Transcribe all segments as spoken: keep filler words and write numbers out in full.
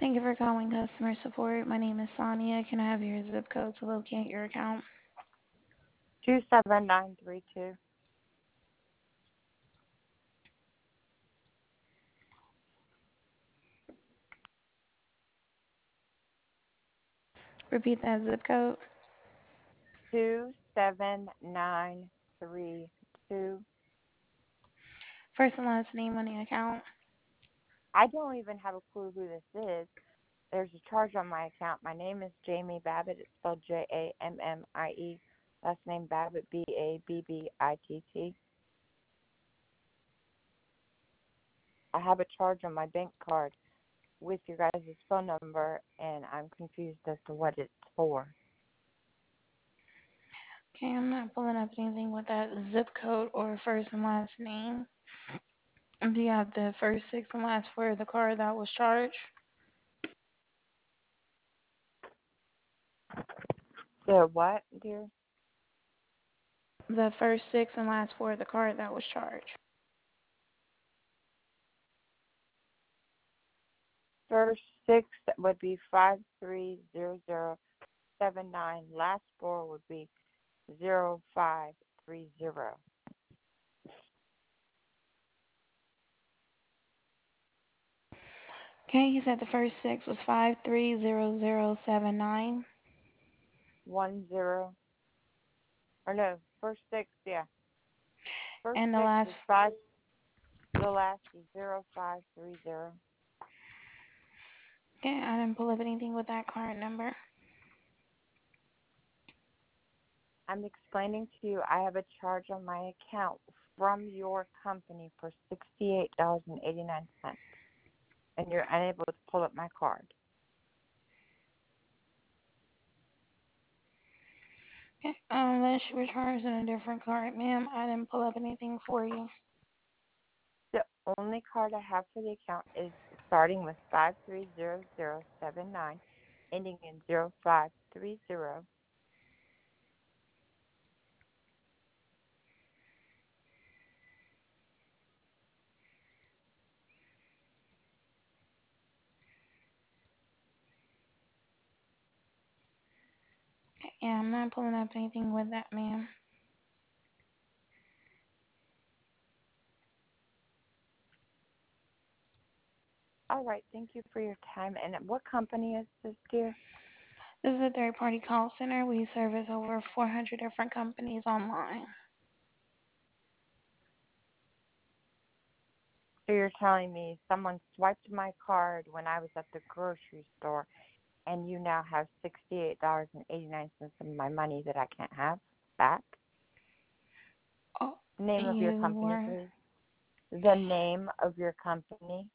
Thank you for calling customer support. My name is Sonia. Can I have your zip code to locate your account? Two seven nine three two. Repeat that zip code. Two seven nine three two. First and last name on the account. I don't even have a clue who this is. There's a charge on my account. My name is Jamie Babbitt. It's spelled J A M M I E. Last name Babbitt, B A B B I T T. I have a charge on my bank card with your guys' phone number, and I'm confused as to what it's for. Okay, I'm not pulling up anything with that zip code or first and last name. Do you have the first six and last four of the card that was charged? So what, dear? The first six and last four of the card that was charged. First six would be five three zero zero seven nine. Last four would be zero five three zero. Okay, you said the first six was five three zero zero seven nine. One zero. Or no, first six, yeah. First And the six last, is five. The last is zero five three zero. okay, I didn't pull up anything with that card number. I'm explaining to you I have a charge on my account from your company for sixty-eight dollars and eighty-nine cents, and you're unable to pull up my card. Okay, unless you were charged on a different card, ma'am, I didn't pull up anything for you. The only card I have for the account is starting with five three zero zero seven nine, ending in zero five three zero. Yeah, I'm not pulling up anything with that, ma'am. All right, thank you for your time. And what company is this, dear? This is a third party call center. We service over four hundred different companies online. So you're telling me someone swiped my card when I was at the grocery store, and you now have sixty-eight dollars and eighty-nine cents of my money that I can't have back? Oh, Name of your you company, were. please. The name of your company.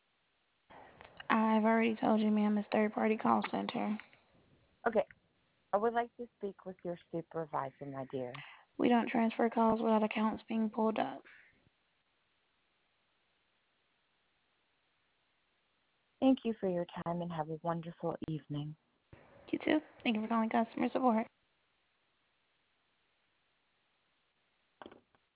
I've already told you, ma'am, it's third party call center. Okay, I would like to speak with your supervisor, my dear. We don't transfer calls without accounts being pulled up. Thank you for your time and have a wonderful evening. You too. Thank you for calling customer support.